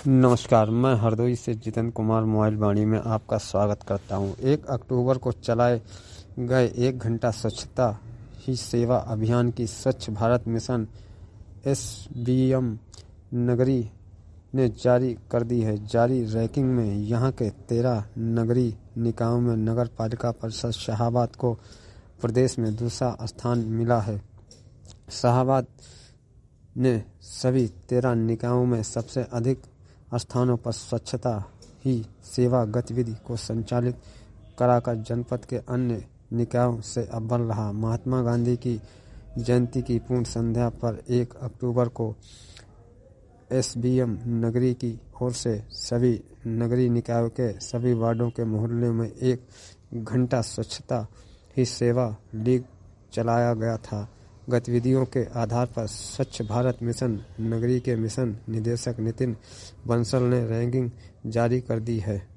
नमस्कार, मैं हरदोई से जितेंद्र कुमार मोबाइल वाणी में आपका स्वागत करता हूं। 1 अक्टूबर को चलाए गए 1 घंटा स्वच्छता ही सेवा अभियान की स्वच्छ भारत मिशन एसबीएम नगरी ने जारी कर दी है। जारी रैंकिंग में यहां के 13 नगरीय निकायों में नगर पालिका परिषद शाहाबाद को प्रदेश में दूसरा स्थान मिला है। शाहाबाद ने सभी 13 निकायों में सबसे अधिक स्थानों पर स्वच्छता ही सेवा गतिविधि को संचालित कराकर जनपद के अन्य निकायों से अव्वल रहा। महात्मा गांधी की जयंती की पूर्ण संध्या पर 1 अक्टूबर को एसबीएम नगरी की ओर से सभी नगरीय निकायों के सभी वार्डों के मोहल्लों में 1 घंटा स्वच्छता ही सेवा लीग चलाया गया था। गतिविधियों के आधार पर स्वच्छ भारत मिशन नगरी के मिशन निदेशक नितिन बंसल ने रैंकिंग जारी कर दी है।